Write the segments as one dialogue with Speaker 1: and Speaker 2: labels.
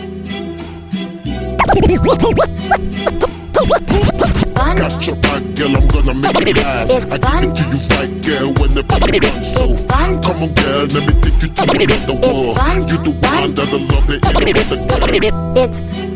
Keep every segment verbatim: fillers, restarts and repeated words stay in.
Speaker 1: Got your back, girl, I'm gonna make it last. I give it to you right, girl, whenever you want. So come on, girl, let me take you to another world. You the one that'll love it in another girl.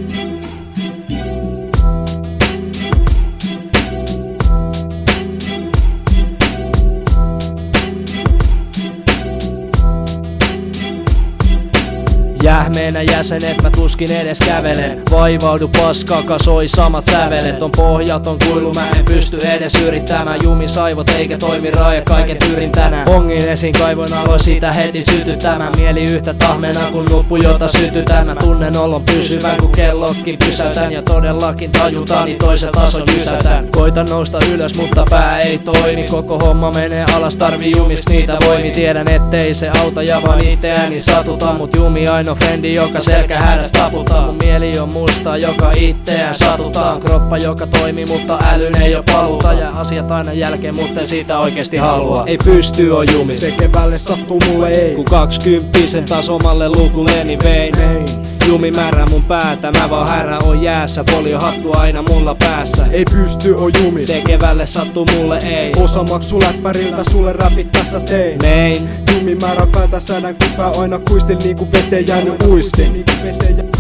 Speaker 2: Jähmeenä jäsenet mä tuskin edes kävelen. Vaivaudu paskaka, soi samat sävelet. On pohjaton kuilu, mä en pysty edes yrittämään. Jumis aivot eikä toimi raaja, kaiken tyrin tänään. Hongin esiin kaivon aloin sitä heti sytyttämään. Mieli yhtä tahmena kun nuppu jota sytytän. Mä tunnen olon pysyvän kun kellotkin pysäytän. Ja todellakin tajutani toisen tason jysätän. Koitan nousta ylös mutta pää ei toimi. Koko homma menee alas, tarvii jumiks niitä voimi. Tiedän ettei se auta ja vaan itseäni satuta. Mut jumi aino frendi, joka selkä hädäs taputaan. Mun mieli on musta, joka itseään satutaan. Kroppa, joka toimii, mutta älyn ei oo paluuta. Ja asiat aina jälkeen, mutta en siitä oikeesti halua. Ei pysty oo jumis,
Speaker 3: tekevälle sattuu mulle ei.
Speaker 2: Kun kaksikymppisen taas omalle luukulleni vein. Jumi määrää mun päätä, mä vaan härä on jäässä. Foliohattu aina mulla päässä.
Speaker 3: Ei pysty oo jumis,
Speaker 2: tekevälle sattuu mulle ei.
Speaker 3: Osamaksu läppäriltä sulle räpit tässä tein.
Speaker 2: Mein
Speaker 3: Jumi määrää päätä säädän kun pää aina kuistin niinku veteen jäänyt uistin. Niinku veteen jä...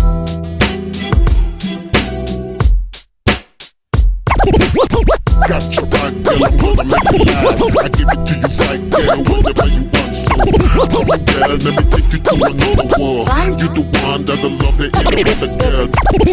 Speaker 1: Got your back, girl, I'm gonna make it last. I give it to you right, girl, whenever you want. So come on, girl, let me take you to another world. You the one that'll love it in another girl.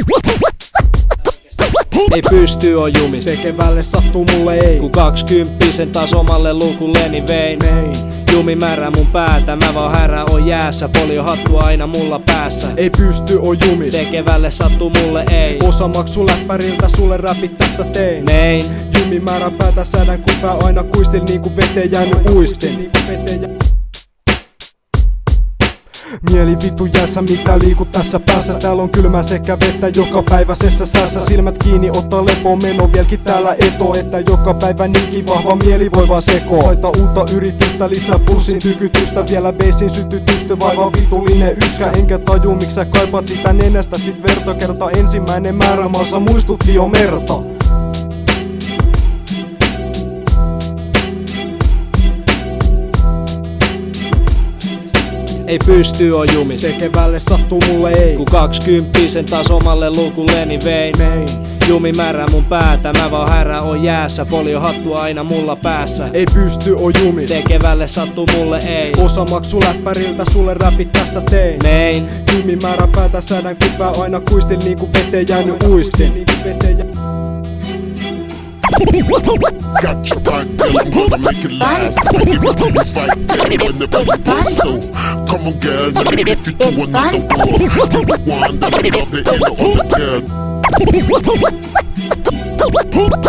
Speaker 2: Ei pysty oo jumis,
Speaker 3: tekevälle sattuu mulle ei.
Speaker 2: Kun kaksikymppisen taas omalle luukulleni vein.
Speaker 3: Mein
Speaker 2: Jumi määrää mun päätä, mä vaan härä on jäässä. Foliohattu aina mulla päässä.
Speaker 3: Ei pysty oo jumis,
Speaker 2: tekevälle sattuu mulle ei.
Speaker 3: Osamaksu läppäriltä sulle räpit tässä tein.
Speaker 2: Mein
Speaker 3: Jumi määrää päätä säädän kun pää aina kuistin niinku veteen jäänyt uistin. Niinku veteen jä... Mieli vitu jäässä, mitä liikut tässä päässä. Täällä on kylmä sekä vettä joka päiväisessä säässä. Silmät kiinni, ottaa lepo, meno vieläkin täällä eto. Että joka päivä niinkin vahva mieli voi vaan sekoo. Laita uutta yritystä, lisää pulssin tykytystä. Vielä beissin sytytystä, vaiva vitullinen yskä. Enkä taju miksi sä kaipaat sitä nenästä. Sit verta kerta ensimmäinen määrä maassa muistutti jo merta.
Speaker 2: Ei pysty oo jumis,
Speaker 3: tekevälle sattuu mulle ei.
Speaker 2: Kun kaksikymppisen taas omalle luukulleni vein.
Speaker 3: Mein
Speaker 2: Jumi määrää mun päätä, mä vaan härä on jäässä. Foliohattu aina mulla päässä.
Speaker 3: Ei pysty oo jumis,
Speaker 2: tekevälle sattuu mulle ei.
Speaker 3: Osamaksu läppäriltä sulle räpit tässä tein.
Speaker 2: Mein
Speaker 3: Jumi määrää päätä säädän kun pää aina kuistin niinku veteen jäänyt uistin. Niinku veteen jä...
Speaker 1: Got your back, girl, I'm gonna make it last. I give it to you right, girl, whenever you want. So come on, girl, let me take you to another world. You the one that'll love it in another girl.